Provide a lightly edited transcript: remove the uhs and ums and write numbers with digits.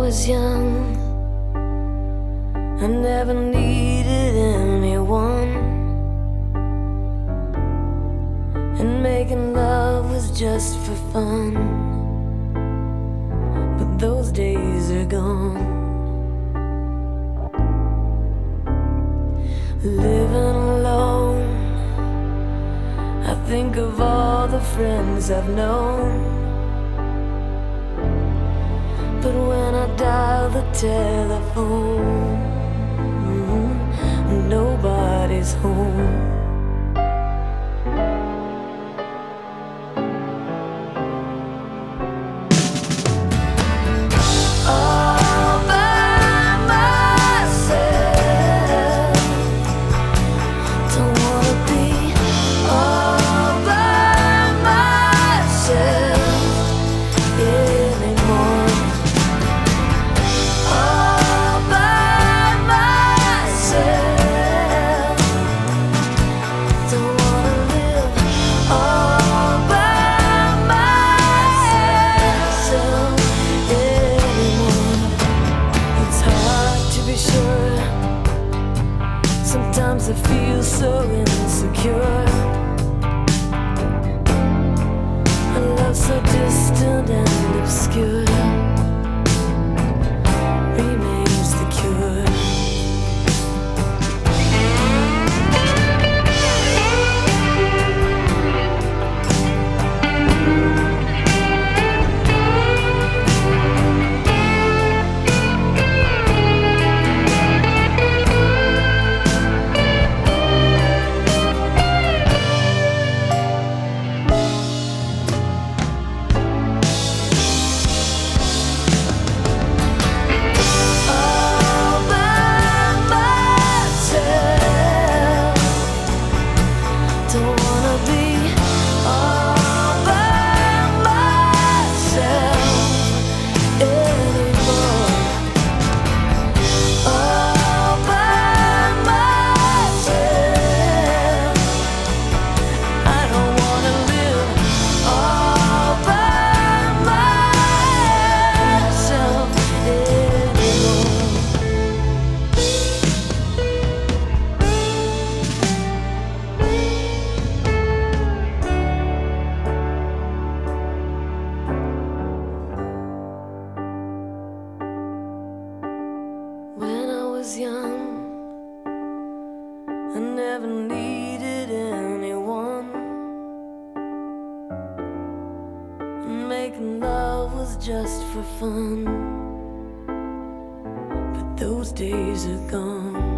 was young, I never needed anyone, and making love was just for fun. But those days are gone. Living alone, I think of all the friends I've known. But when I dial the telephone, nobody's home. All by myself, don't wanna be all by myself anymore. All by myself, don't wanna live all by myself anymore. It's hard to be sure. Sometimes I feel so insecure. A love so distant and obscure remains the cure. All by myself, don't wanna be all by myself anymore. All by myself, I don't wanna live all by myself anymore. When I was young, I never needed anyone, and making love was just for fun. But those days are gone.